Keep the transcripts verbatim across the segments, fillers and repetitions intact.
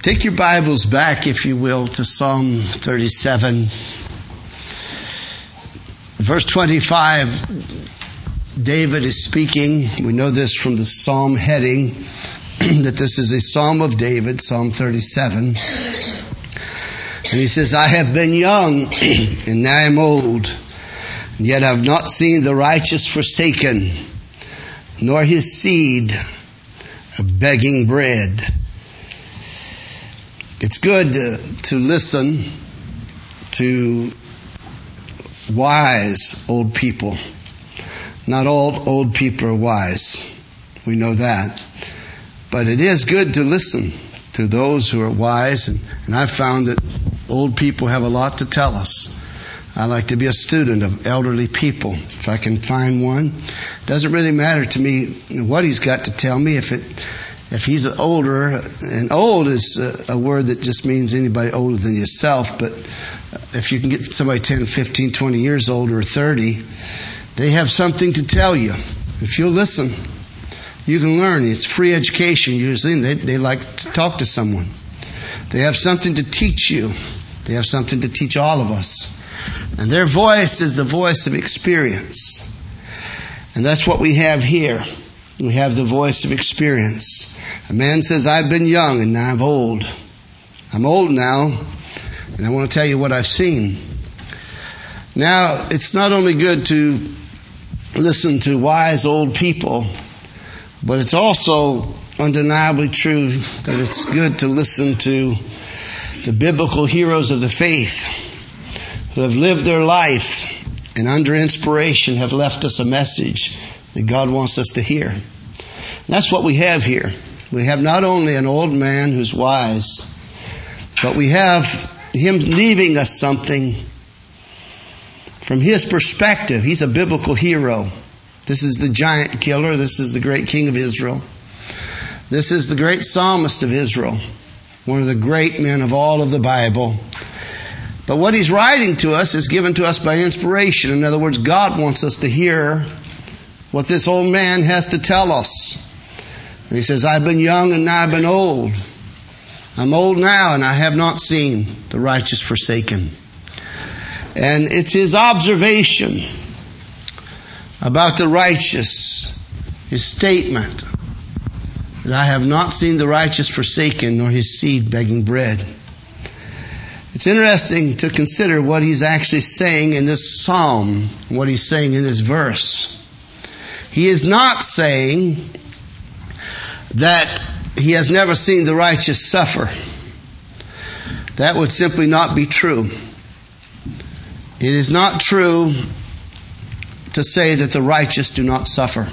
Take your Bibles back, if you will, to Psalm thirty-seven. Verse twenty-five, David is speaking. We know this from the Psalm heading, that this is a Psalm of David, Psalm thirty-seven. And he says, I have been young, and now I am old, and yet I have not seen the righteous forsaken, nor his seed begging bread. It's good to, to listen to wise old people. Not all old people are wise. We know that. But it is good to listen to those who are wise. And, and I've found that old people have a lot to tell us. I like to be a student of elderly people. If I can find one. It doesn't really matter to me what he's got to tell me. If it... If he's older, and old is a, a word that just means anybody older than yourself, but if you can get somebody ten, fifteen, twenty years older or thirty, they have something to tell you. If you'll listen, you can learn. It's free education usually, and they, they like to talk to someone. They have something to teach you. They have something to teach all of us. And their voice is the voice of experience. And that's what we have here. We have the voice of experience. A man says, I've been young and now I'm old. I'm old now, and I want to tell you what I've seen. Now, it's not only good to listen to wise old people, but it's also undeniably true that it's good to listen to the biblical heroes of the faith who have lived their life and under inspiration have left us a message that God wants us to hear. That's what we have here. We have not only an old man who's wise, but we have him leaving us something from his perspective. He's a biblical hero. This is the giant killer. This is the great king of Israel. This is the great psalmist of Israel, one of the great men of all of the Bible. But what he's writing to us is given to us by inspiration. In other words, God wants us to hear what this old man has to tell us. And he says, I've been young and now I've been old. I'm old now and I have not seen the righteous forsaken. And it's his observation about the righteous, his statement, that I have not seen the righteous forsaken nor his seed begging bread. It's interesting to consider what he's actually saying in this psalm, what he's saying in this verse. He is not saying that he has never seen the righteous suffer. That would simply not be true. It is not true to say that the righteous do not suffer.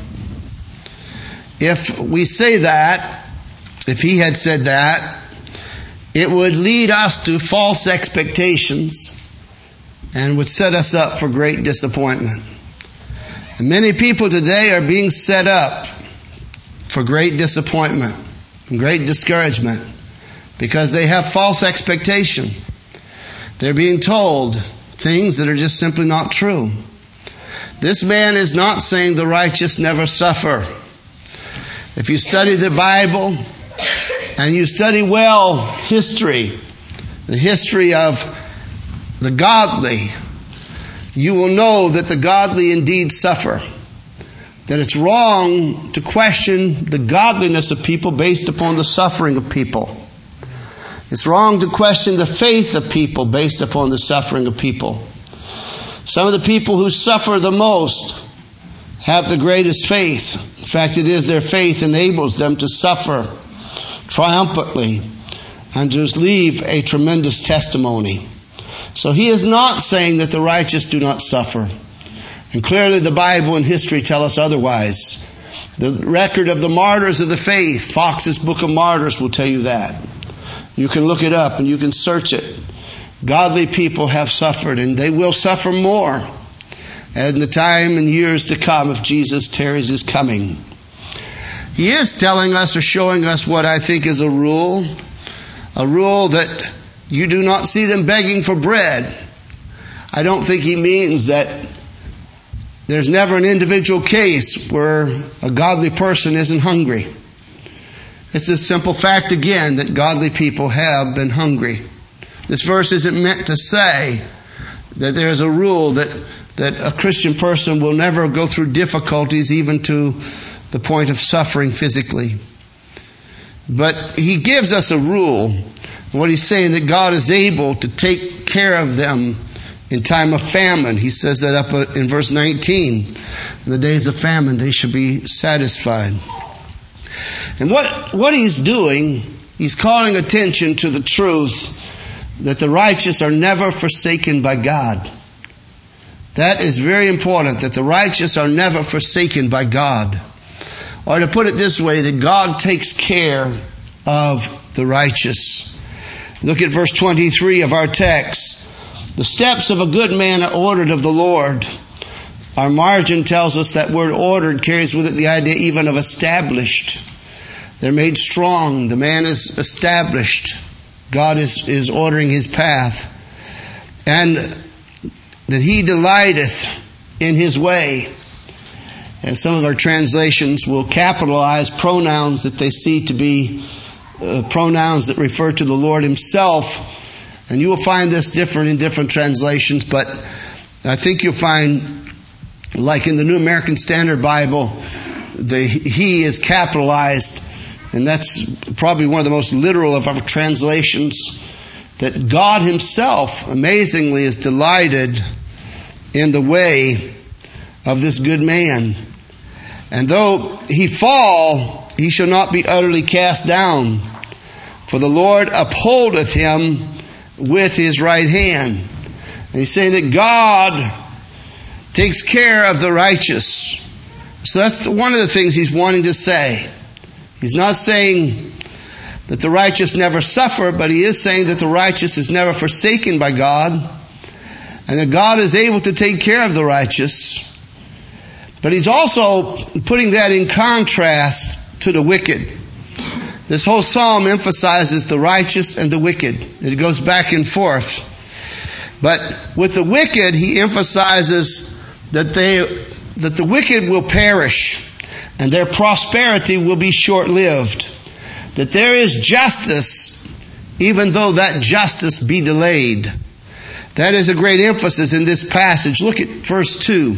If we say that, if he had said that, it would lead us to false expectations and would set us up for great disappointment. And many people today are being set up for great disappointment and great discouragement because they have false expectation. They're being told things that are just simply not true. This man is not saying the righteous never suffer. If you study the Bible and you study well history, the history of the godly, you will know that the godly indeed suffer. That it's wrong to question the godliness of people based upon the suffering of people. It's wrong to question the faith of people based upon the suffering of people. Some of the people who suffer the most have the greatest faith. In fact, it is their faith enables them to suffer triumphantly and to leave a tremendous testimony. So he is not saying that the righteous do not suffer. And clearly the Bible and history tell us otherwise. The record of the martyrs of the faith, Fox's Book of Martyrs, will tell you that. You can look it up and you can search it. Godly people have suffered and they will suffer more in the time and years to come if Jesus tarries his coming. He is telling us or showing us what I think is a rule. A rule that you do not see them begging for bread. I don't think he means that there's never an individual case where a godly person isn't hungry. It's a simple fact again that godly people have been hungry. This verse isn't meant to say that there's a rule that, that a Christian person will never go through difficulties even to the point of suffering physically. But he gives us a rule. What he's saying, that God is able to take care of them in time of famine. He says that up in verse nineteen. In the days of famine, they shall be satisfied. And what, what he's doing, he's calling attention to the truth that the righteous are never forsaken by God. That is very important, that the righteous are never forsaken by God. Or to put it this way, that God takes care of the righteous. Look at verse twenty-three of our text. The steps of a good man are ordered of the Lord. Our margin tells us that word ordered carries with it the idea even of established. They're made strong. The man is established. God is, is ordering his path. And that he delighteth in his way. And some of our translations will capitalize pronouns that they see to be uh, pronouns that refer to the Lord himself. And you will find this different in different translations, but I think you'll find, like in the New American Standard Bible, the he is capitalized, and that's probably one of the most literal of our translations, that God himself amazingly is delighted in the way of this good man. And though he fall, he shall not be utterly cast down, for the Lord upholdeth him with his right hand. And he's saying that God takes care of the righteous. So that's one of the things he's wanting to say. He's not saying that the righteous never suffer, but he is saying that the righteous is never forsaken by God, and that God is able to take care of the righteous. But he's also putting that in contrast to the wicked. This whole psalm emphasizes the righteous and the wicked. It goes back and forth. But with the wicked, he emphasizes that they, that the wicked will perish and their prosperity will be short-lived. That there is justice, even though that justice be delayed. That is a great emphasis in this passage. Look at verse two.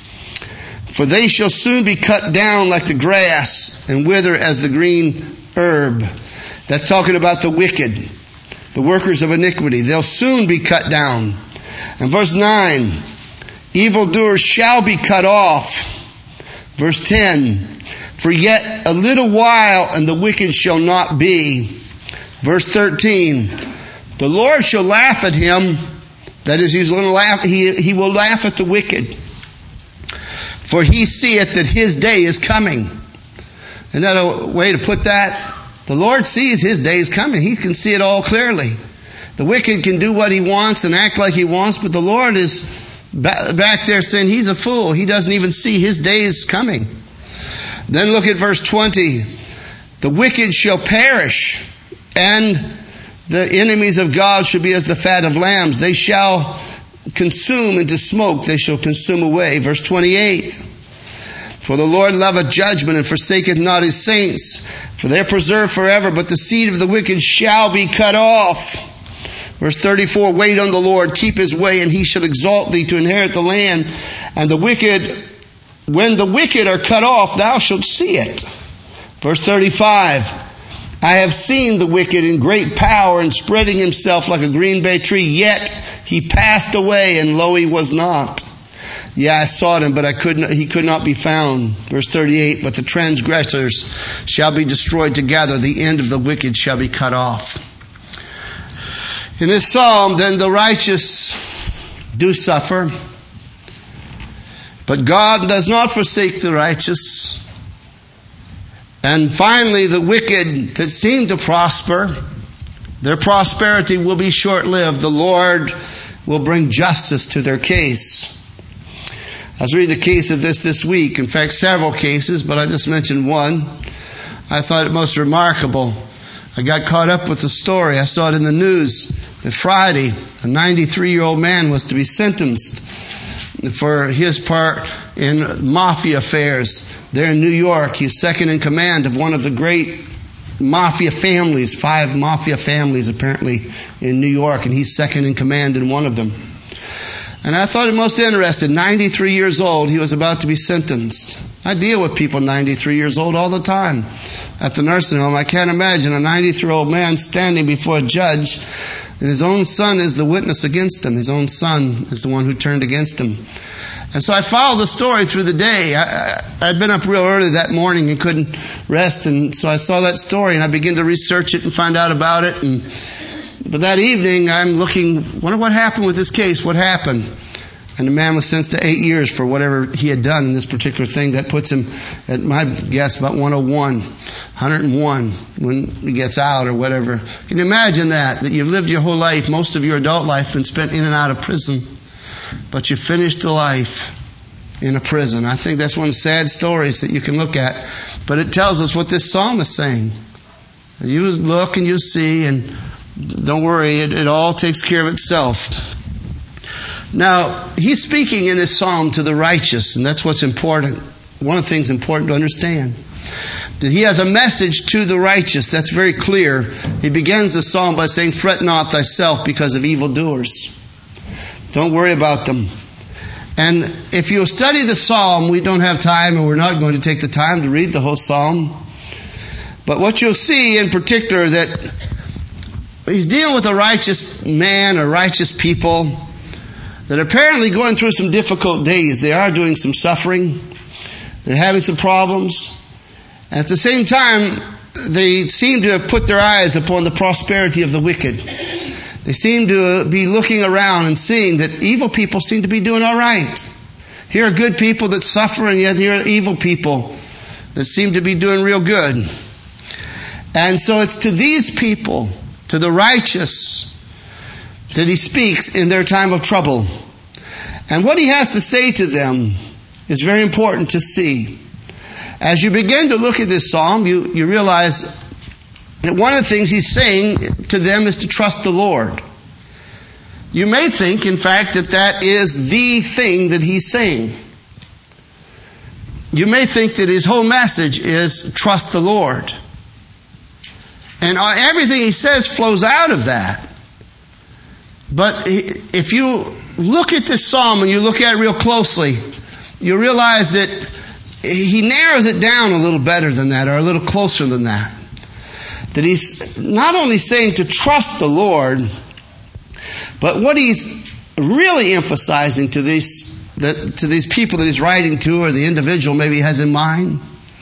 For they shall soon be cut down like the grass and wither as the green herb. That's talking about the wicked, the workers of iniquity. They'll soon be cut down. And verse nine, evildoers shall be cut off. Verse ten, for yet a little while and the wicked shall not be. Verse thirteen, the Lord shall laugh at him. That is, he's going to laugh, he, he will laugh at the wicked. For he seeth that his day is coming. Isn't that a way to put that? The Lord sees his day is coming. He can see it all clearly. The wicked can do what he wants and act like he wants, but the Lord is back there saying he's a fool. He doesn't even see his day is coming. Then look at verse twenty. The wicked shall perish, and the enemies of God shall be as the fat of lambs. They shall consume into smoke. They shall consume away. Verse twenty-eight. For the Lord loveth judgment and forsaketh not his saints. For they are preserved forever, but the seed of the wicked shall be cut off. Verse thirty-four. Wait on the Lord, keep his way, and he shall exalt thee to inherit the land. And the wicked, when the wicked are cut off, thou shalt see it. Verse thirty-five. I have seen the wicked in great power and spreading himself like a green bay tree, yet he passed away, and lo, he was not. Yeah, I sought him, but I could not, he could not be found. Verse thirty-eight, but the transgressors shall be destroyed together. The end of the wicked shall be cut off. In this psalm, then the righteous do suffer, but God does not forsake the righteous. And finally, the wicked that seem to prosper, their prosperity will be short-lived. The Lord will bring justice to their case. I was reading a case of this this week. In fact, several cases, but I just mentioned one. I thought it most remarkable. I got caught up with the story. I saw it in the news that Friday, a ninety-three-year-old man was to be sentenced for his part in mafia affairs there in New York. He's second in command of one of the great mafia families, five mafia families apparently in New York, and he's second in command in one of them. And I thought it most interesting. ninety-three years old, he was about to be sentenced. I deal with people ninety-three years old all the time at the nursing home. I can't imagine a ninety-three-year-old man standing before a judge, and his own son is the witness against him. His own son is the one who turned against him. And so I followed the story through the day. I, I'd been up real early that morning and couldn't rest, and so I saw that story, and I began to research it and find out about it. And But that evening, I'm looking, wonder what happened with this case, what happened? And the man was sentenced to eight years for whatever he had done in this particular thing. That puts him, at my guess, about one oh one, one oh one when he gets out or whatever. Can you imagine that? That you've lived your whole life, most of your adult life, been spent in and out of prison. But you finished the life in a prison. I think that's one of the sad stories that you can look at. But it tells us what this psalm is saying. You look and you see, and don't worry, it, it all takes care of itself. Now, he's speaking in this psalm to the righteous, and that's what's important. One of the things important to understand. That he has a message to the righteous. That's very clear. He begins the psalm by saying, "Fret not thyself because of evildoers." Don't worry about them. And if you study the psalm, we don't have time, and we're not going to take the time to read the whole psalm. But what you'll see in particular, that he's dealing with a righteous man or righteous people that are apparently going through some difficult days. They are doing some suffering. They're having some problems. And at the same time, they seem to have put their eyes upon the prosperity of the wicked. They seem to be looking around and seeing that evil people seem to be doing all right. Here are good people that suffer, and yet here are evil people that seem to be doing real good. And so it's to these people, to the righteous, that he speaks in their time of trouble. And what he has to say to them is very important to see. As you begin to look at this psalm, you, you realize that one of the things he's saying to them is to trust the Lord. You may think, in fact, that that is the thing that he's saying. You may think that his whole message is trust the Lord. And everything he says flows out of that. But if you look at this psalm and you look at it real closely, you realize that he narrows it down a little better than that, or a little closer than that. That he's not only saying to trust the Lord, but what he's really emphasizing to these, the, to these people that he's writing to, or the individual maybe he has in mind,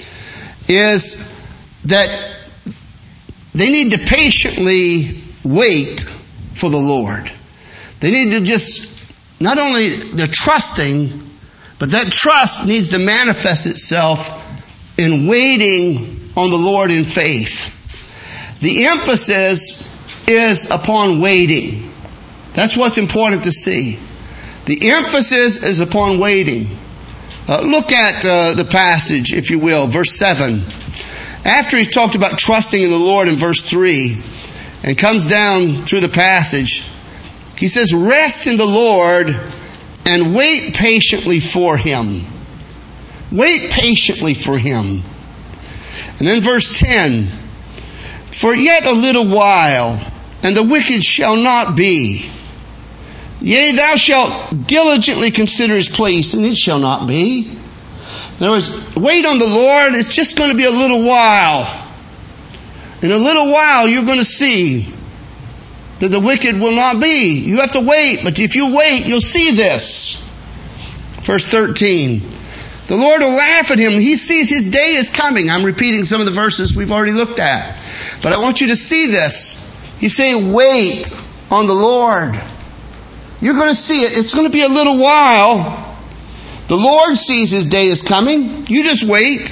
is that they need to patiently wait for the Lord. They need to just, not only they're trusting, but that trust needs to manifest itself in waiting on the Lord in faith. The emphasis is upon waiting. That's what's important to see. The emphasis is upon waiting. Uh, look at uh, the passage, if you will, verse seven. After he's talked about trusting in the Lord in verse three, and comes down through the passage, he says, "Rest in the Lord and wait patiently for Him." Wait patiently for Him. And then verse ten, "For yet a little while, and the wicked shall not be. Yea, thou shalt diligently consider his place, and it shall not be." In other words, wait on the Lord. It's just going to be a little while. In a little while, you're going to see that the wicked will not be. You have to wait, but if you wait, you'll see this. Verse thirteen, "The Lord will laugh at him. He sees his day is coming." I'm repeating some of the verses we've already looked at. But I want you to see this. He's saying, wait on the Lord. You're going to see it. It's going to be a little while. The Lord sees his day is coming. You just wait.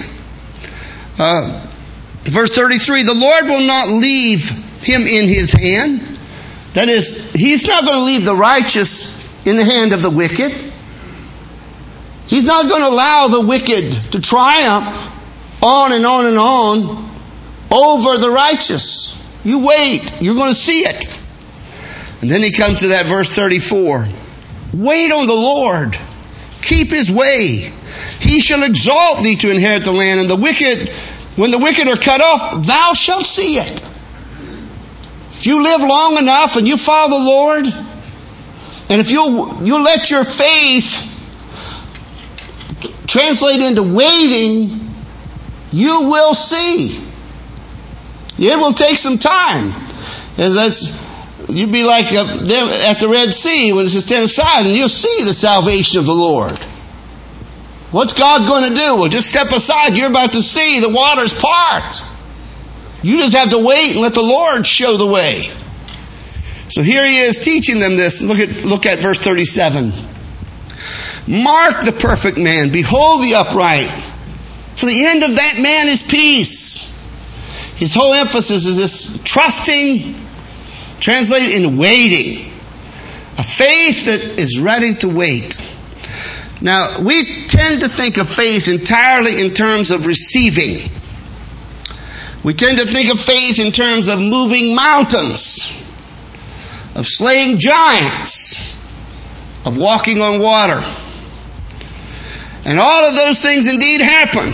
Uh, verse thirty-three, "The Lord will not leave him in his hand." That is, He's not going to leave the righteous in the hand of the wicked. He's not going to allow the wicked to triumph on and on and on over the righteous. You wait. You're going to see it. And then he comes to that verse thirty-four. "Wait on the Lord. Keep His way. He shall exalt thee to inherit the land, and the wicked when the wicked are cut off, thou shalt see it. If you live long enough and you follow the Lord, and if you'll, you'll let your faith translate into waiting, you will see. It will take some time. As that's, you'd be like at the Red Sea when it says stand aside, and you'll see the salvation of the Lord. What's God going to do? Well, just step aside. You're about to see the waters part. You just have to wait and let the Lord show the way. So here he is teaching them this. Look at, look at verse thirty-seven. Mark the perfect man. Behold the upright. For the end of that man is peace. His whole emphasis is this trusting, translated in waiting. A faith that is ready to wait. Now, we tend to think of faith entirely in terms of receiving. We tend to think of faith in terms of moving mountains, of slaying giants, of walking on water. And all of those things indeed happen.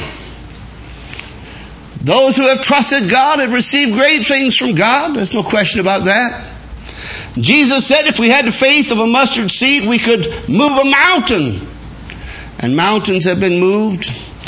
Those who have trusted God have received great things from God. There's no question about that. Jesus said if we had the faith of a mustard seed, we could move a mountain. And mountains have been moved.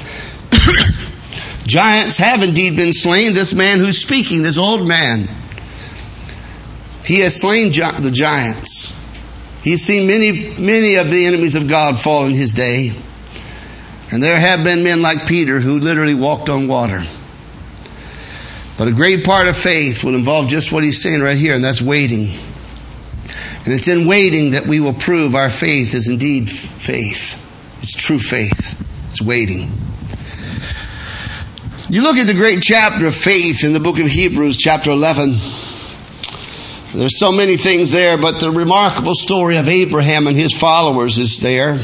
Giants have indeed been slain. This man who's speaking, this old man, he has slain gi- the giants. He's seen many, many of the enemies of God fall in his day. And there have been men like Peter who literally walked on water. But a great part of faith will involve just what he's saying right here, and that's waiting. And it's in waiting that we will prove our faith is indeed faith. It's true faith. It's waiting. You look at the great chapter of faith in the book of Hebrews, chapter eleven. There's so many things there, but the remarkable story of Abraham and his followers is there.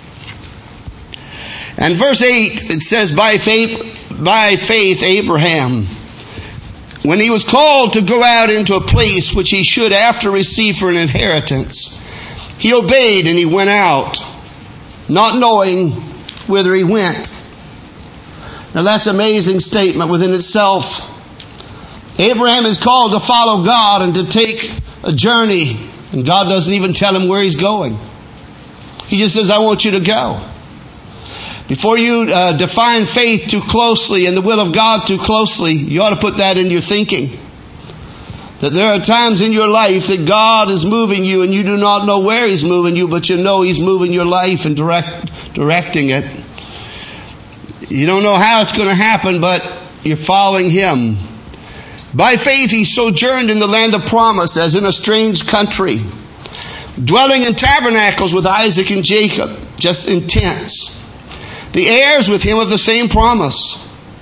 And verse eight, it says, by faith, by faith Abraham, when he was called to go out into a place which he should after receive for an inheritance, he obeyed and he went out, not knowing whither he went. Now that's an amazing statement within itself. Abraham is called to follow God and to take a journey, and God doesn't even tell him where he's going. He just says, I want you to go. Before you uh, define faith too closely and the will of God too closely, you ought to put that in your thinking. That there are times in your life that God is moving you and you do not know where He's moving you, but you know He's moving your life and direct, directing it. You don't know how it's going to happen, but you're following Him. By faith he sojourned in the land of promise as in a strange country, dwelling in tabernacles with Isaac and Jacob, just in tents, the heirs with him of the same promise.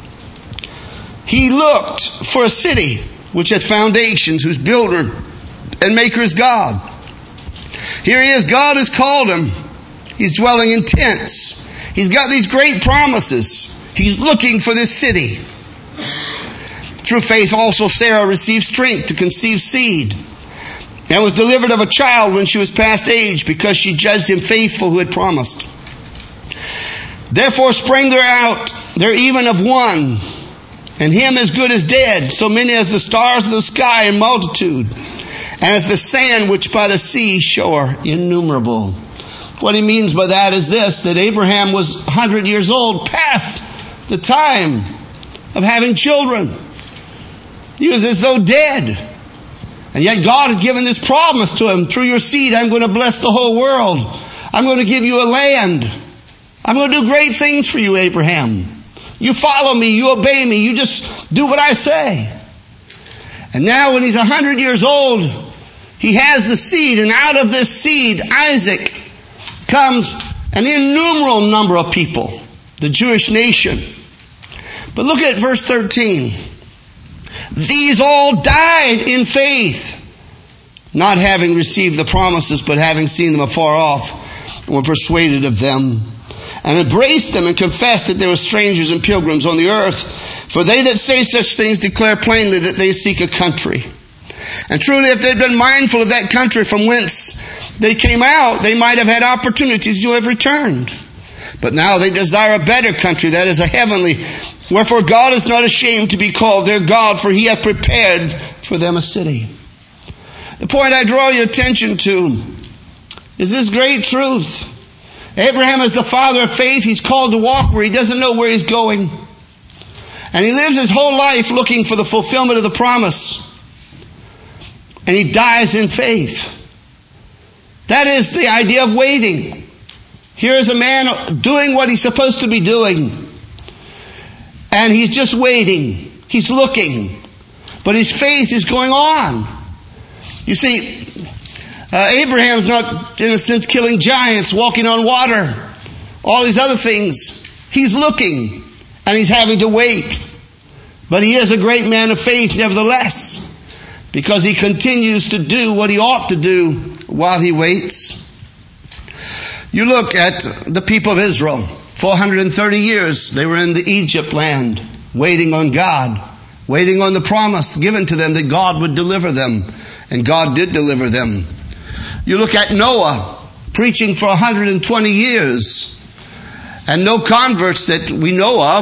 He looked for a city which had foundations, whose builder and maker is God. Here he is. God has called him. He's dwelling in tents. He's got these great promises. He's looking for this city. Through faith also Sarah received strength to conceive seed, and was delivered of a child when she was past age, because she judged him faithful who had promised. Therefore sprang there out there even of one, and him as good as dead, so many as the stars of the sky in multitude, and as the sand which by the sea shore innumerable. What he means by that is this, that Abraham was one hundred years old, past the time of having children. He was as though dead. And yet God had given this promise to him, through your seed I'm going to bless the whole world. I'm going to give you a land. I'm going to do great things for you, Abraham. You follow me, you obey me, you just do what I say. And now when he's one hundred years old, he has the seed, and out of this seed, Isaac, comes an innumerable number of people, the Jewish nation. But look at verse thirteen. These all died in faith, not having received the promises, but having seen them afar off, and were persuaded of them, and embraced them, and confessed that they were strangers and pilgrims on the earth. For they that say such things declare plainly that they seek a country. And truly, if they'd been mindful of that country from whence they came out, they might have had opportunities to have returned. But now they desire a better country, that is a heavenly Wherefore God is not ashamed to be called their God, for he hath prepared for them a city. The point I draw your attention to is this great truth. Abraham is the father of faith. He's called to walk where he doesn't know where he's going. And he lives his whole life looking for the fulfillment of the promise. And he dies in faith. That is the idea of waiting. Here is a man doing what he's supposed to be doing. And he's just waiting. He's looking. But his faith is going on. You see, uh, Abraham's not, in a sense, killing giants, walking on water, all these other things. He's looking, and he's having to wait. But he is a great man of faith, nevertheless, because he continues to do what he ought to do while he waits. You look at the people of Israel. four hundred thirty years they were in the Egypt land, waiting on God, waiting on the promise given to them that God would deliver them. And God did deliver them. You look at Noah, preaching for one hundred twenty years, and no converts that we know of.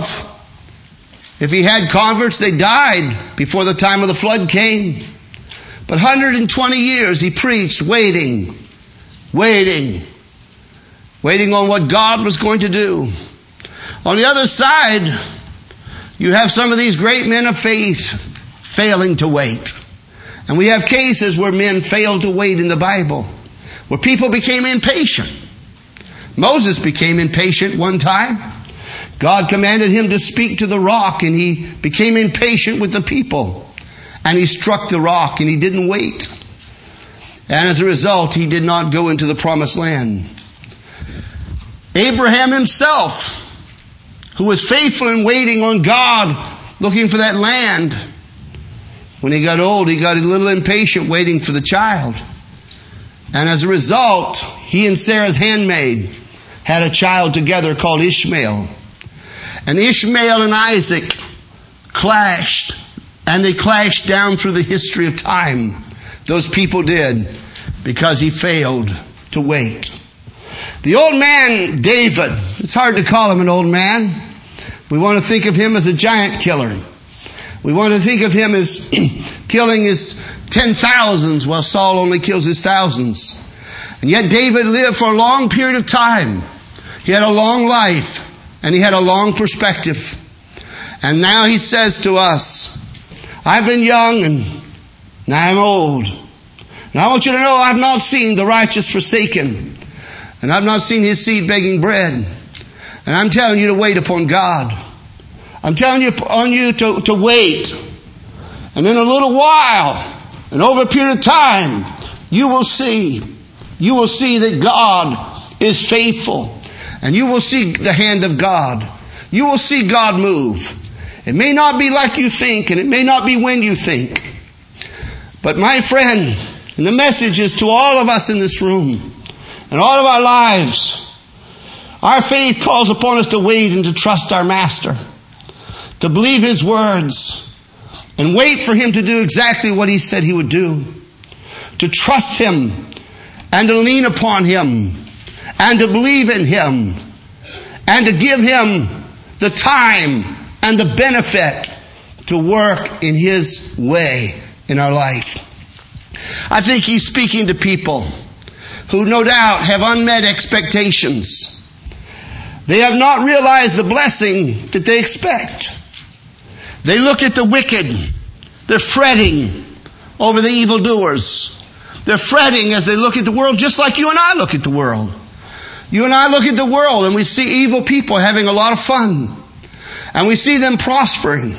If he had converts, they died before the time of the flood came. But one hundred twenty years he preached, waiting, waiting, waiting on what God was going to do. On the other side, you have some of these great men of faith failing to wait. And we have cases where men failed to wait in the Bible, where people became impatient. Moses became impatient one time. God commanded him to speak to the rock, and he became impatient with the people. And he struck the rock, and he didn't wait. And as a result, he did not go into the promised land. Abraham himself, who was faithful in waiting on God, looking for that land, when he got old, he got a little impatient waiting for the child. And as a result, he and Sarah's handmaid had a child together called Ishmael. And Ishmael and Isaac clashed. And they clashed down through the history of time. Those people did, because he failed to wait. The old man, David, it's hard to call him an old man. We want to think of him as a giant killer. We want to think of him as killing his ten thousands while Saul only kills his thousands. And yet David lived for a long period of time. He had a long life and he had a long perspective. And now he says to us, I've been young and now I'm old. And I want you to know I've not seen the righteous forsaken. And I've not seen his seed begging bread. And I'm telling you to wait upon God. I'm telling you on you to, to wait. And in a little while, and over a period of time, you will see, you will see that God is faithful. And you will see the hand of God. You will see God move. It may not be like you think, and it may not be when you think. But my friend, and the message is to all of us in this room, and all of our lives, our faith calls upon us to wait and to trust our Master. To believe His words and wait for Him to do exactly what He said He would do. To trust Him and to lean upon Him and to believe in Him and to give Him the time and the benefit to work in His way in our life. I think He's speaking to people who no doubt have unmet expectations. They have not realized the blessing that they expect. They look at the wicked. They're fretting over the evildoers. They're fretting as they look at the world just like you and I look at the world. You and I look at the world and we see evil people having a lot of fun. And we see them prospering.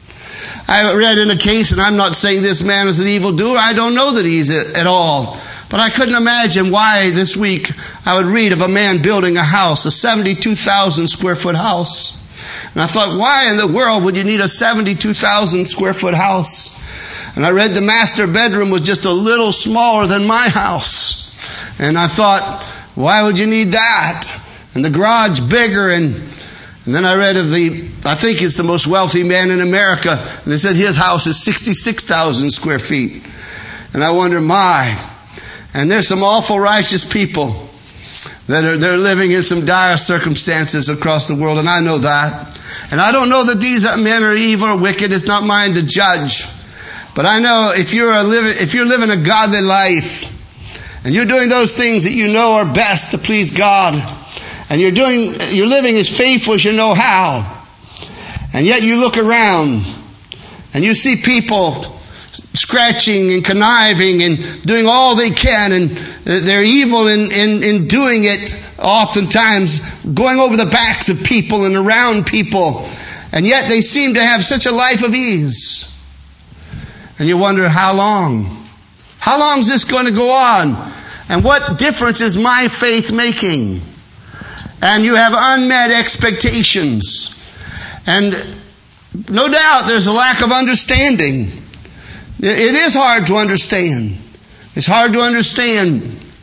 I read in a case, and I'm not saying this man is an evildoer. I don't know that he's at all. But I couldn't imagine why this week I would read of a man building a house, a seventy-two thousand square foot house. And I thought, why in the world would you need a seventy-two thousand square foot house? And I read the master bedroom was just a little smaller than my house. And I thought, why would you need that? And the garage bigger. And, and then I read of the, I think it's the most wealthy man in America. And they said his house is sixty-six thousand square feet. And I wonder, my. And there's some awful righteous people that are they're living in some dire circumstances across the world, and I know that. And I don't know that these men are evil or wicked. It's not mine to judge. But I know if you're a living, if you're living a godly life, and you're doing those things that you know are best to please God, and you're doing, you're living as faithful as you know how, and yet you look around and you see people scratching and conniving and doing all they can, and they're evil in, in, in doing it, oftentimes going over the backs of people and around people, and yet they seem to have such a life of ease. And you wonder, how long? How long is this going to go on? And what difference is my faith making? And you have unmet expectations. And no doubt there's a lack of understanding. It is hard to understand. It's hard to understand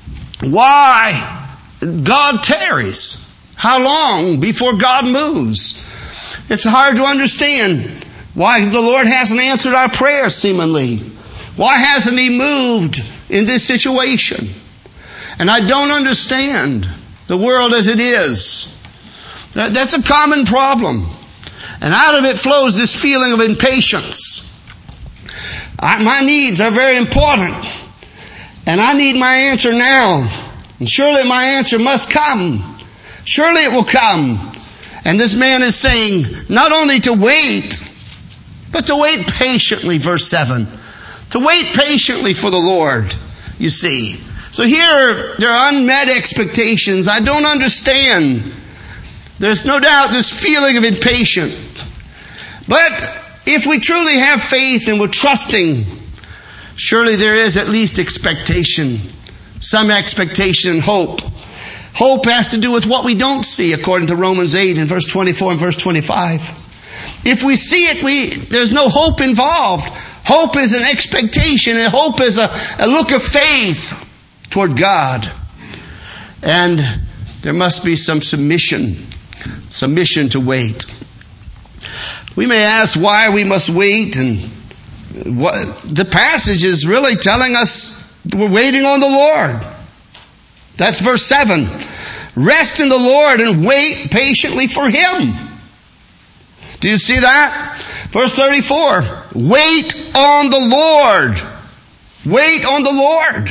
why God tarries. How long before God moves? It's hard to understand why the Lord hasn't answered our prayers seemingly. Why hasn't He moved in this situation? And I don't understand the world as it is. That's a common problem. And out of it flows this feeling of impatience. I, my needs are very important. And I need my answer now. And surely my answer must come. Surely it will come. And this man is saying not only to wait, but to wait patiently, verse seven. To wait patiently for the Lord, you see. So here, there are unmet expectations. I don't understand. There's no doubt this feeling of impatience. But if we truly have faith and we're trusting, surely there is at least expectation. Some expectation and hope. Hope has to do with what we don't see, according to Romans eight and verse twenty-four and verse twenty-five. If we see it, we there's no hope involved. Hope is an expectation, and hope is a, a look of faith toward God. And there must be some submission, submission to wait. We may ask why we must wait, and what the passage is really telling us we're waiting on the Lord. That's verse seven. Rest in the Lord and wait patiently for Him. Do you see that? Verse thirty-four. Wait on the Lord. Wait on the Lord.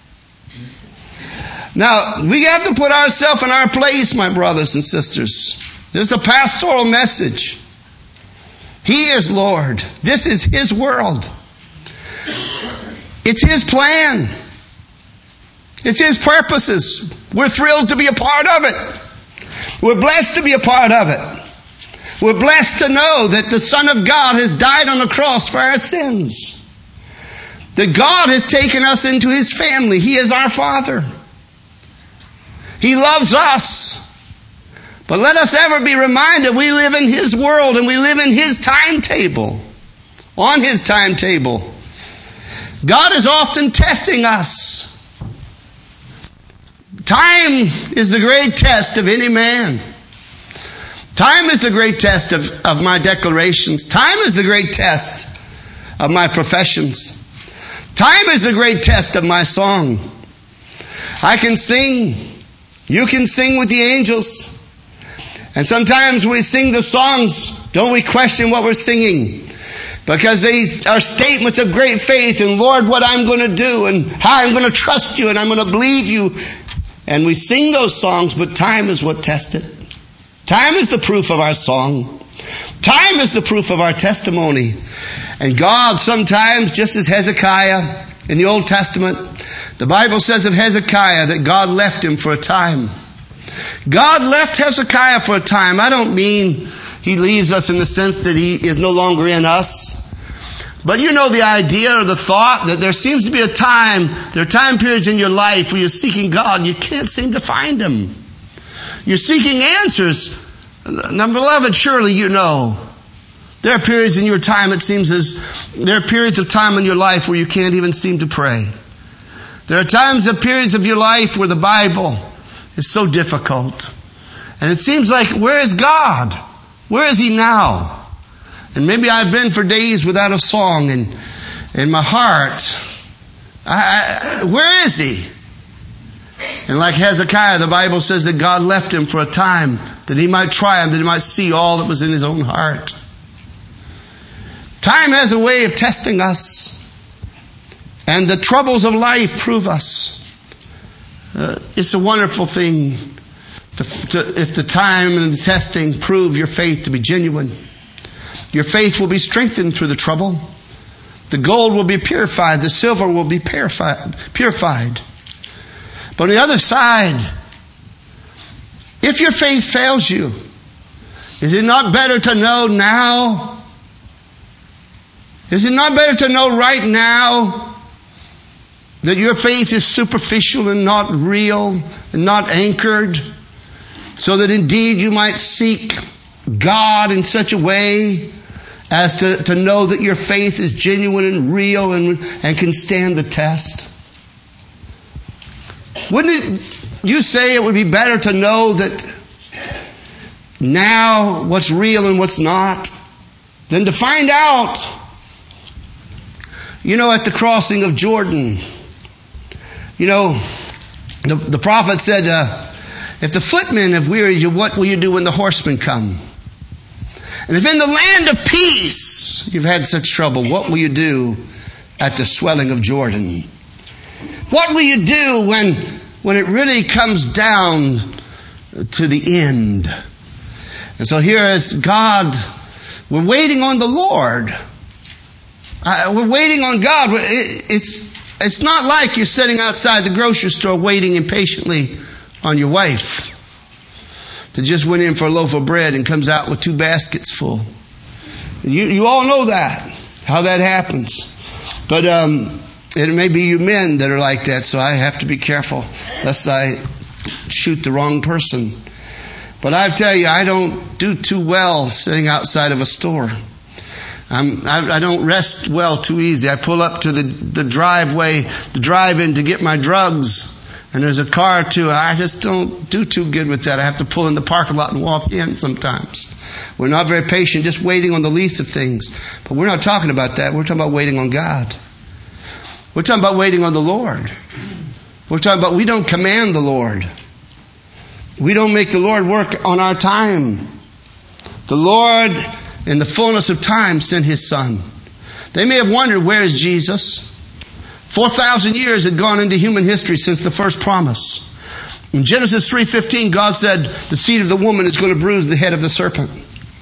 Now, we have to put ourselves in our place, my brothers and sisters. This is the pastoral message. He is Lord. This is His world. It's His plan. It's His purposes. We're thrilled to be a part of it. We're blessed to be a part of it. We're blessed to know that the Son of God has died on the cross for our sins. That God has taken us into His family. He is our Father. He loves us. But let us ever be reminded we live in His world and we live in His timetable. On His timetable. God is often testing us. Time is the great test of any man. Time is the great test of, of my declarations. Time is the great test of my professions. Time is the great test of my song. I can sing. You can sing with the angels. And sometimes we sing the songs, don't we question what we're singing? Because they are statements of great faith in Lord, what I'm going to do and how I'm going to trust you and I'm going to believe you. And we sing those songs, but time is what tests it. Time is the proof of our song. Time is the proof of our testimony. And God sometimes, just as Hezekiah in the Old Testament, the Bible says of Hezekiah that God left him for a time. God left Hezekiah for a time. I don't mean He leaves us in the sense that He is no longer in us. But you know the idea or the thought that there seems to be a time, there are time periods in your life where you're seeking God and you can't seem to find Him. You're seeking answers. Number eleven, surely you know. There are periods in your time, it seems as, there are periods of time in your life where you can't even seem to pray. There are times and periods of your life where the Bible is so difficult. And it seems like, where is God? Where is He now? And maybe I've been for days without a song in, in my heart. I, I, where is He? And like Hezekiah, the Bible says that God left him for a time that he might try him, that he might see all that was in his own heart. Time has a way of testing us. And the troubles of life prove us. Uh, it's a wonderful thing to, to, if the time and the testing prove your faith to be genuine. Your faith will be strengthened through the trouble. The gold will be purified. The silver will be purified. purified. But on the other side, if your faith fails you, is it not better to know now? Is it not better to know right now that your faith is superficial and not real and not anchored, so that indeed you might seek God in such a way as to, to know that your faith is genuine and real and, and can stand the test? Wouldn't it, you say it would be better to know that now what's real and what's not than to find out, you know, at the crossing of Jordan, you know, the, the prophet said, uh, if the footmen have wearied you, what will you do when the horsemen come? And if in the land of peace you've had such trouble, what will you do at the swelling of Jordan? What will you do when, when it really comes down to the end? And so here as God, we're waiting on the Lord. Uh, we're waiting on God. It, it's It's not like you're sitting outside the grocery store waiting impatiently on your wife that just went in for a loaf of bread and comes out with two baskets full. You, you all know that, how that happens. But um, it may be you men that are like that, so I have to be careful lest I shoot the wrong person. But I tell you, I don't do too well sitting outside of a store. I'm, I, I don't rest well too easy. I pull up to the, the driveway, the drive-in to get my drugs, and there's a car too. I just don't do too good with that. I have to pull in the parking lot and walk in sometimes. We're not very patient, just waiting on the least of things. But we're not talking about that. We're talking about waiting on God. We're talking about waiting on the Lord. We're talking about we don't command the Lord. We don't make the Lord work on our time. The Lord, in the fullness of time, sent His Son. They may have wondered, where is Jesus? Four thousand years had gone into human history since the first promise. In Genesis three fifteen, God said, the seed of the woman is going to bruise the head of the serpent.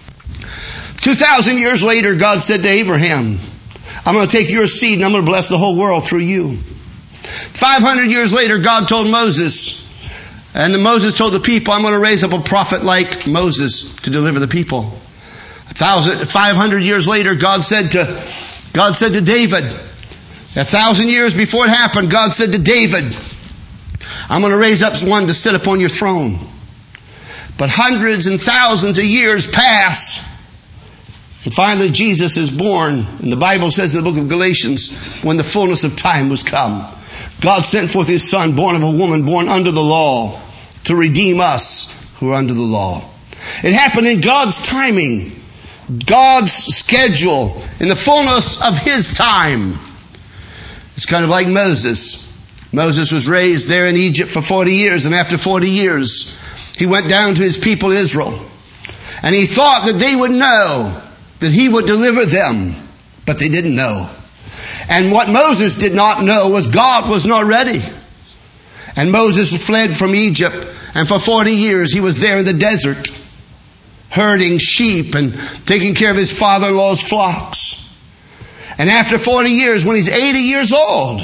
Two thousand years later, God said to Abraham, I'm going to take your seed and I'm going to bless the whole world through you. Five hundred years later, God told Moses, and then Moses told the people, I'm going to raise up a prophet like Moses to deliver the people. A thousand, five hundred years later, God said to, God said to David, a thousand years before it happened, God said to David, I'm going to raise up one to sit upon your throne. But hundreds and thousands of years pass, and finally Jesus is born. And the Bible says in the book of Galatians, when the fullness of time was come, God sent forth His Son, born of a woman, born under the law, to redeem us who are under the law. It happened in God's timing, God's schedule, in the fullness of His time. It's kind of like Moses. Moses was raised there in Egypt for forty years, and after forty years, he went down to his people Israel. And he thought that they would know that he would deliver them, but they didn't know. And what Moses did not know was God was not ready. And Moses fled from Egypt, and for forty years he was there in the desert, herding sheep and taking care of his father-in-law's flocks. And after forty years, when he's eighty years old,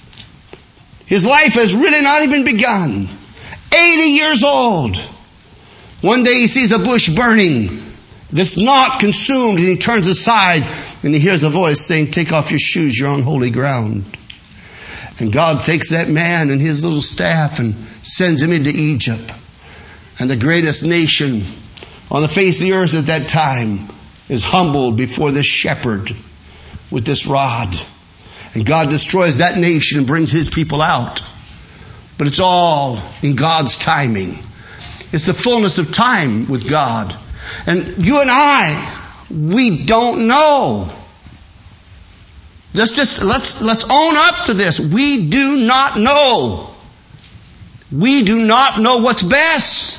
his life has really not even begun. eighty years old. One day he sees a bush burning that's not consumed, and he turns aside and he hears a voice saying, take off your shoes, you're on holy ground. And God takes that man and his little staff and sends him into Egypt. And the greatest nation on the face of the earth at that time is humbled before this shepherd with this rod. And God destroys that nation and brings His people out. But it's all in God's timing. It's the fullness of time with God. And you and I, we don't know. Let's just, let's, let's own up to this. We do not know. We do not know what's best.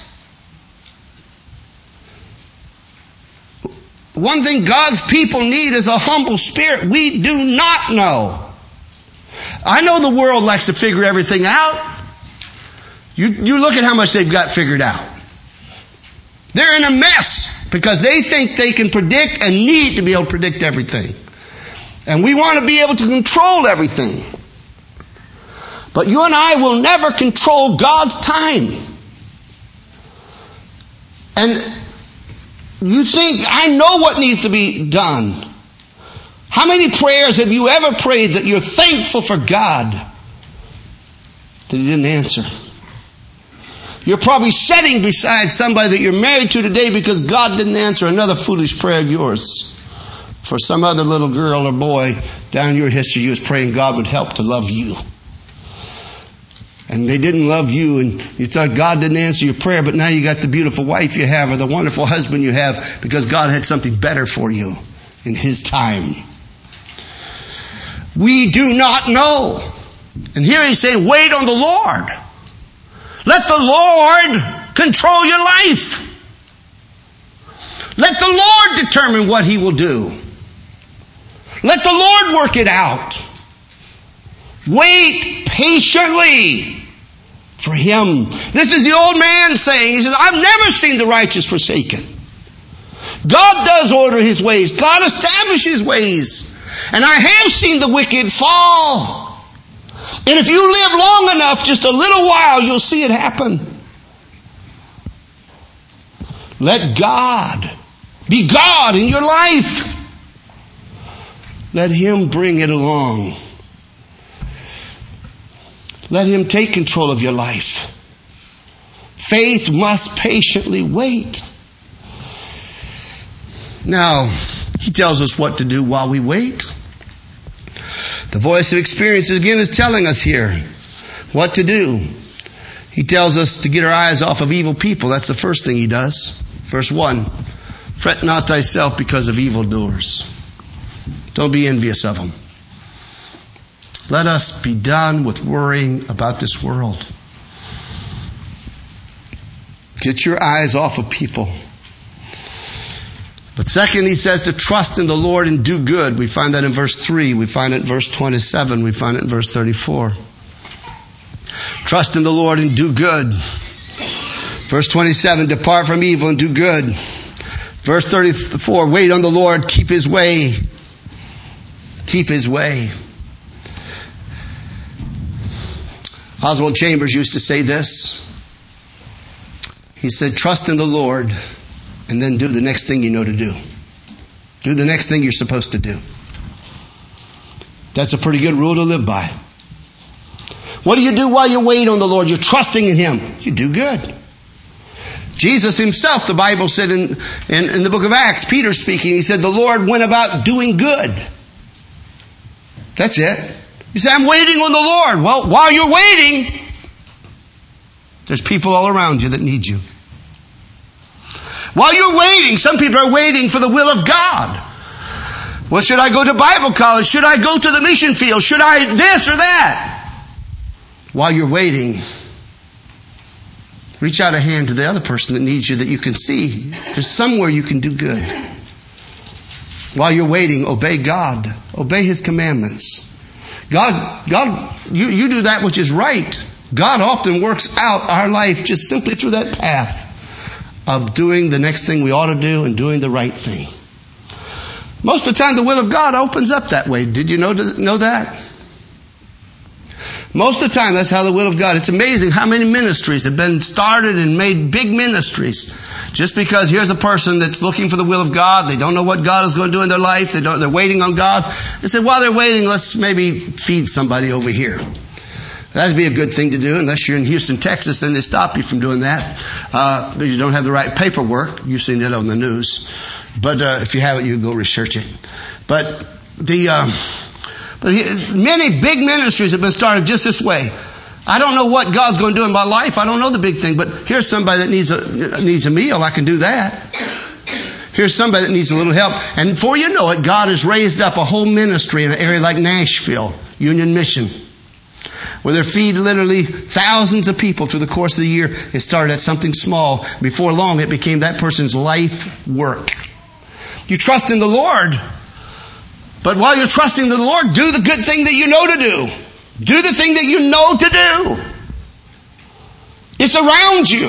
One thing God's people need is a humble spirit. We do not know. I know the world likes to figure everything out. You, you look at how much they've got figured out. They're in a mess because they think they can predict and need to be able to predict everything. And we want to be able to control everything. But you and I will never control God's time. And you think, I know what needs to be done. How many prayers have you ever prayed that you're thankful for God that He didn't answer? You're probably sitting beside somebody that you're married to today because God didn't answer another foolish prayer of yours. For some other little girl or boy down your history, you was praying God would help to love you. And they didn't love you, and you thought God didn't answer your prayer, but now you got the beautiful wife you have or the wonderful husband you have because God had something better for you in His time. We do not know. And here He's saying, wait on the Lord. Let the Lord control your life. Let the Lord determine what He will do. Let the Lord work it out. Wait patiently for Him. This is the old man saying, he says, I've never seen the righteous forsaken. God does order His ways. God establishes His ways. And I have seen the wicked fall. And if you live long enough, just a little while, you'll see it happen. Let God be God in your life. Let Him bring it along. Let Him take control of your life. Faith must patiently wait. Now, He tells us what to do while we wait. The voice of experience again is telling us here what to do. He tells us to get our eyes off of evil people. That's the first thing He does. Verse one, fret not thyself because of evildoers. Don't be envious of them. Let us be done with worrying about this world. Get your eyes off of people. But second, He says to trust in the Lord and do good. We find that in verse three. We find it in verse twenty-seven. We find it in verse thirty-four. Trust in the Lord and do good. Verse twenty-seven, depart from evil and do good. Verse thirty-four, wait on the Lord, keep His way. Keep His way. Oswald Chambers used to say this. He said, trust in the Lord and then do the next thing you know to do. Do the next thing you're supposed to do. That's a pretty good rule to live by. What do you do while you wait on the Lord? You're trusting in Him. You do good. Jesus Himself, the Bible said in, in, in the book of Acts, Peter speaking, he said, the Lord went about doing good. That's it. You say, I'm waiting on the Lord. Well, while you're waiting, there's people all around you that need you. While you're waiting, some people are waiting for the will of God. Well, should I go to Bible college? Should I go to the mission field? Should I this or that? While you're waiting, reach out a hand to the other person that needs you that you can see. There's somewhere you can do good. While you're waiting, obey God. Obey His commandments. God, God, you, you do that which is right. God often works out our life just simply through that path of doing the next thing we ought to do and doing the right thing. Most of the time, the will of God opens up that way. Did you know, know that? Most of the time, that's how the will of God. It's amazing how many ministries have been started and made big ministries just because here's a person that's looking for the will of God. They don't know what God is going to do in their life. They don't, they're waiting on God. They say, while they're waiting, let's maybe feed somebody over here. That'd be a good thing to do, unless you're in Houston, Texas, then they stop you from doing that. Uh, you don't have the right paperwork. You've seen it on the news. But uh, if you have it, you go research it. But the um, but he, many big ministries have been started just this way. I don't know what God's going to do in my life. I don't know the big thing. But here's somebody that needs a needs a meal. I can do that. Here's somebody that needs a little help. And before you know it, God has raised up a whole ministry in an area like Nashville, Union Mission, where they feed literally thousands of people through the course of the year. It started at something small. Before long, it became that person's life work. You trust in the Lord, but while you're trusting the Lord, do the good thing that you know to do. Do the thing that you know to do. It's around you.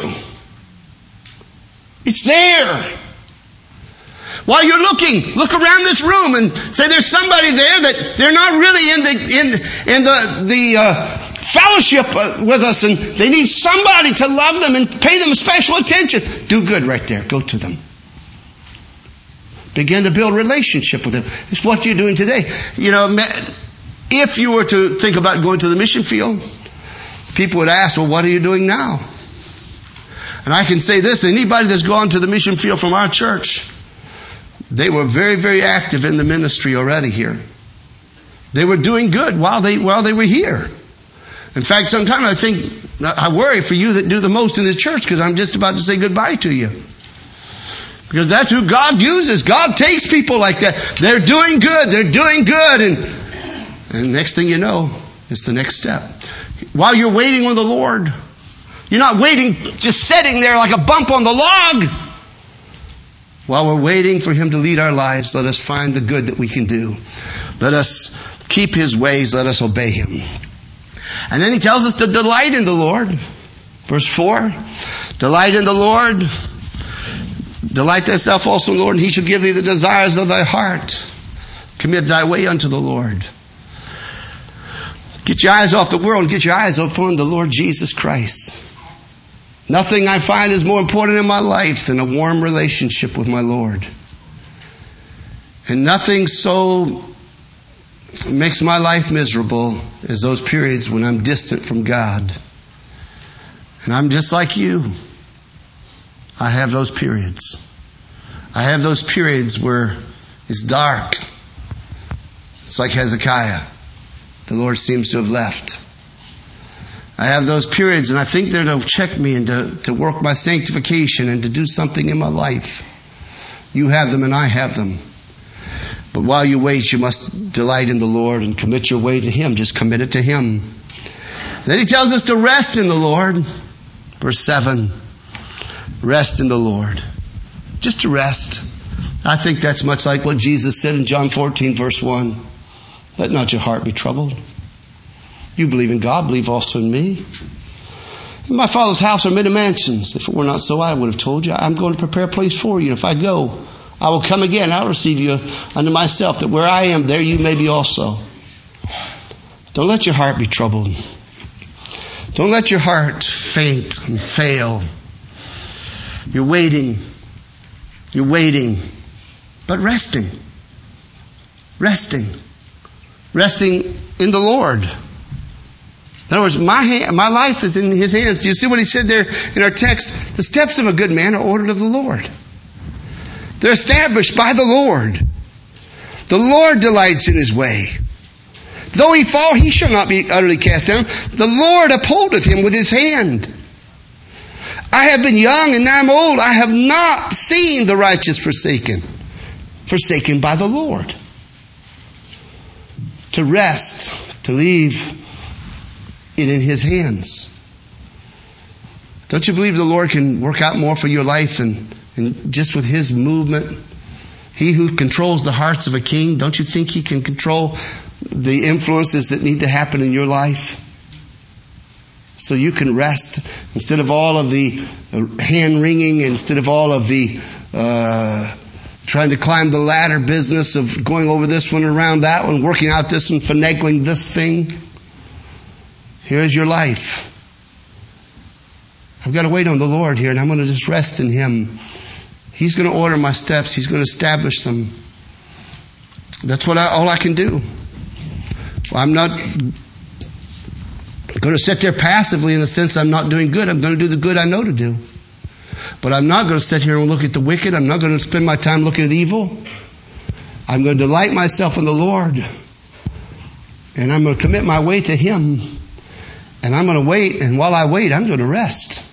It's there. While you're looking, look around this room and say there's somebody there that they're not really in the in in the the uh, fellowship with us, and they need somebody to love them and pay them special attention. Do good right there. Go to them. Begin to build a relationship with them. It's what you're doing today. You know, if you were to think about going to the mission field, people would ask, well, what are you doing now? And I can say this, anybody that's gone to the mission field from our church, they were very, very active in the ministry already here. They were doing good while they while they were here. In fact, sometimes I think, I worry for you that do the most in the church, because I'm just about to say goodbye to you. Because that's who God uses. God takes people like that. They're doing good. They're doing good. And, and next thing you know, it's the next step. While you're waiting on the Lord, you're not waiting, just sitting there like a bump on the log. While we're waiting for Him to lead our lives, let us find the good that we can do. Let us keep His ways. Let us obey Him. And then He tells us to delight in the Lord. Verse four. Delight in the Lord. Delight thyself also in the Lord, and He shall give thee the desires of thy heart. Commit thy way unto the Lord. Get your eyes off the world and get your eyes upon the Lord Jesus Christ. Nothing I find is more important in my life than a warm relationship with my Lord. And nothing so makes my life miserable as those periods when I'm distant from God. And I'm just like you. I have those periods. I have those periods where it's dark. It's like Hezekiah. The Lord seems to have left. I have those periods, and I think they're to check me and to, to work my sanctification and to do something in my life. You have them and I have them. But while you wait, you must delight in the Lord and commit your way to Him. Just commit it to Him. Then He tells us to rest in the Lord. Verse seven. Rest in the Lord. Just to rest. I think that's much like what Jesus said in John fourteen, verse one. Let not your heart be troubled. You believe in God, believe also in me. In my Father's house are many mansions. If it were not so, I would have told you. I'm going to prepare a place for you. And if I go, I will come again. I'll receive you unto myself, that where I am, there you may be also. Don't let your heart be troubled. Don't let your heart faint and fail. You're waiting. You're waiting. But resting. Resting. Resting in the Lord. In other words, my hand, my life is in His hands. Do you see what He said there in our text? The steps of a good man are ordered of the Lord. They're established by the Lord. The Lord delights in His way. Though he fall, he shall not be utterly cast down. The Lord upholdeth him with His hand. I have been young and now I'm old. I have not seen the righteous forsaken. Forsaken by the Lord. To rest, to leave it in His hands. Don't you believe the Lord can work out more for your life and, and just with His movement? He who controls the hearts of a king, don't you think He can control the influences that need to happen in your life? So you can rest instead of all of the hand wringing, instead of all of the uh, trying to climb the ladder business of going over this one, around that one, working out this one, finagling this thing. Here's your life. I've got to wait on the Lord here, and I'm going to just rest in Him. He's going to order my steps. He's going to establish them. That's what I, all I can do. Well, I'm not going to sit there passively in the sense I'm not doing good. I'm going to do the good I know to do. But I'm not going to sit here and look at the wicked. I'm not going to spend my time looking at evil. I'm going to delight myself in the Lord. And I'm going to commit my way to Him. And I'm going to wait. And while I wait, I'm going to rest.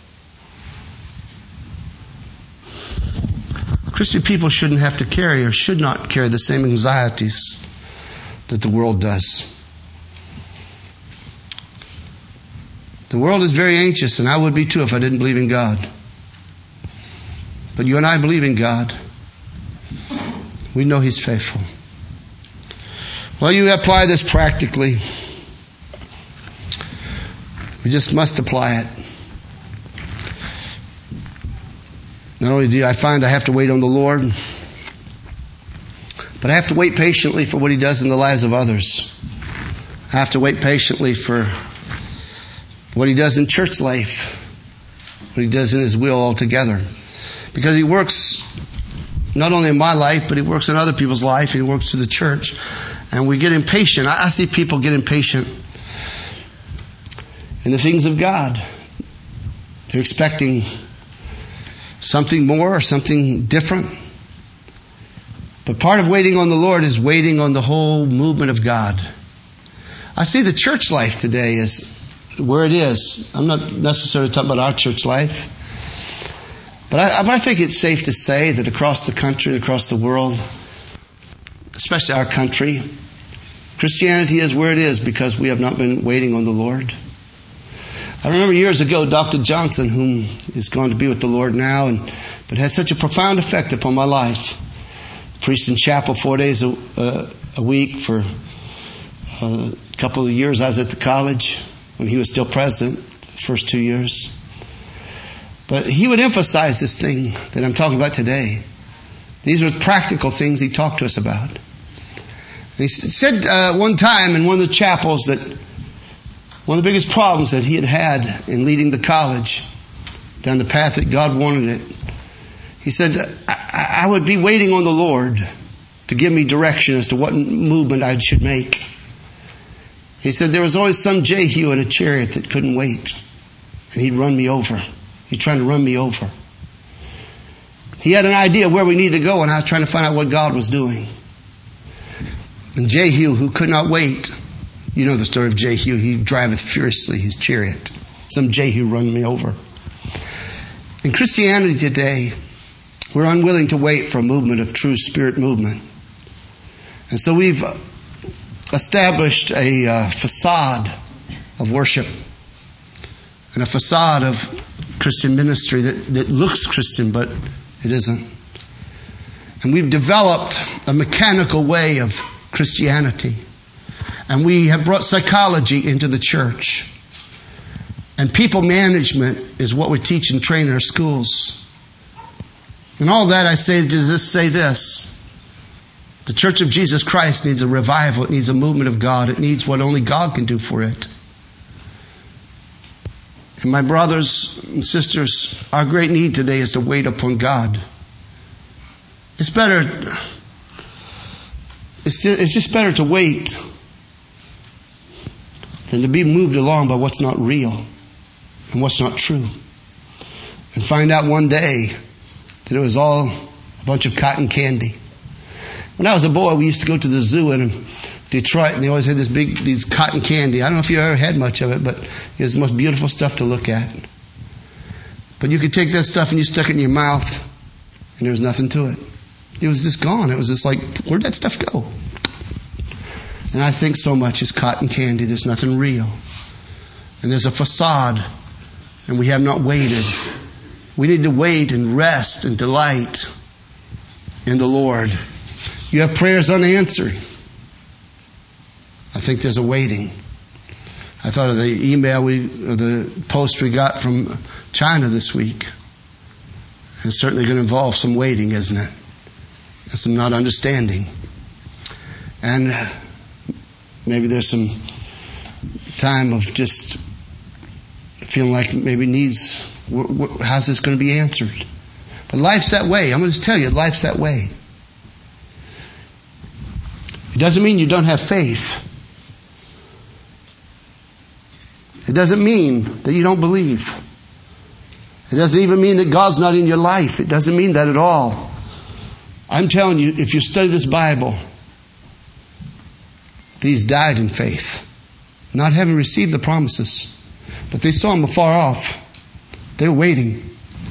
Christian people shouldn't have to carry or should not carry the same anxieties that the world does. The world is very anxious, and I would be too if I didn't believe in God. But you and I believe in God. We know He's faithful. Well, you apply this practically. We just must apply it. Not only do I find I have to wait on the Lord, but I have to wait patiently for what He does in the lives of others. I have to wait patiently for what He does in church life, what He does in His will altogether. Because He works not only in my life, but He works in other people's life. He works through the church. And we get impatient. I see people get impatient in the things of God. They're expecting something more or something different. But part of waiting on the Lord is waiting on the whole movement of God. I see the church life today is where it is. I'm not necessarily talking about our church life. But I, I think it's safe to say that across the country, across the world, especially our country, Christianity is where it is because we have not been waiting on the Lord. I remember years ago, Doctor Johnson, whom is going to be with the Lord now, and but had such a profound effect upon my life. Preached in chapel four days a, uh, a week for a couple of years. I was at the college when he was still president, the first two years. But he would emphasize this thing that I'm talking about today. These were practical things he talked to us about. And he said uh, one time in one of the chapels that one of the biggest problems that he had had in leading the college down the path that God wanted it, he said, I, I would be waiting on the Lord to give me direction as to what movement I should make. He said there was always some Jehu in a chariot that couldn't wait, and he'd run me over. He'd try to run me over. He had an idea where we needed to go, and I was trying to find out what God was doing. And Jehu, who could not wait, you know the story of Jehu. He driveth furiously his chariot. Some Jehu run me over. In Christianity today, we're unwilling to wait for a movement of true spirit movement. And so we've established a uh, facade of worship and a facade of Christian ministry that, that looks Christian, but it isn't. And we've developed a mechanical way of Christianity. And we have brought psychology into the church. And people management is what we teach and train in our schools. And all that I say to just say this. The Church of Jesus Christ needs a revival. It needs a movement of God. It needs what only God can do for it. And my brothers and sisters, our great need today is to wait upon God. It's better, it's just, it's just better to wait than to be moved along by what's not real and what's not true. And find out one day that it was all a bunch of cotton candy. When I was a boy, we used to go to the zoo in Detroit, and they always had this big, these cotton candy. I don't know if you ever had much of it, but it was the most beautiful stuff to look at. But you could take that stuff and you stuck it in your mouth, and there was nothing to it. It was just gone. It was just like, where'd that stuff go? And I think so much is cotton candy. There's nothing real. And there's a facade, and we have not waited. We need to wait and rest and delight in the Lord. You have prayers unanswered. I think there's a waiting. I thought of the email we, or the post we got from China this week. It's certainly going to involve some waiting, isn't it? And some not understanding. And maybe there's some time of just feeling like maybe needs, how's this going to be answered? But life's that way. I'm going to tell you, life's that way. It doesn't mean you don't have faith. It doesn't mean that you don't believe. It doesn't even mean that God's not in your life. It doesn't mean that at all. I'm telling you, if you study this Bible, these died in faith, not having received the promises, but they saw them afar off. They're waiting.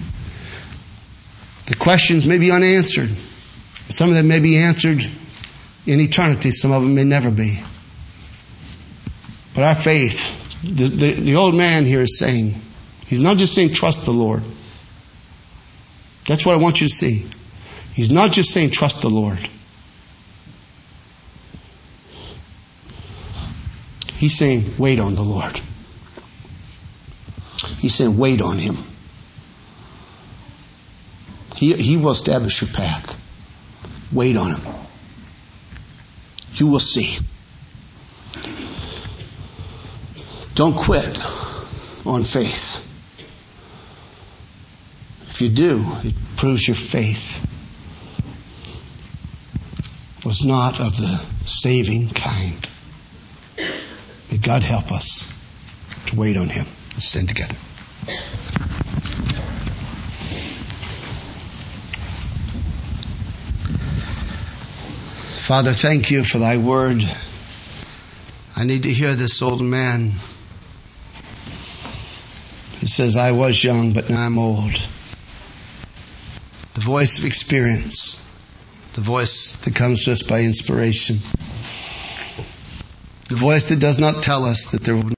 The questions may be unanswered. Some of them may be answered in eternity. Some of them may never be. But our faith The, the, the old man here is saying, he's not just saying trust the Lord. That's what I want you to see. He's not just saying trust the Lord. He's saying wait on the Lord. He's saying wait on Him. He, he will establish your path. Wait on Him. You will see. Don't quit on faith. If you do, it proves your faith was not of the saving kind. May God help us to wait on Him. Let's stand together. Father, thank You for Thy word. I need to hear this old man. He says, I was young, but now I'm old. The voice of experience. The voice that comes to us by inspiration. The voice that does not tell us that there will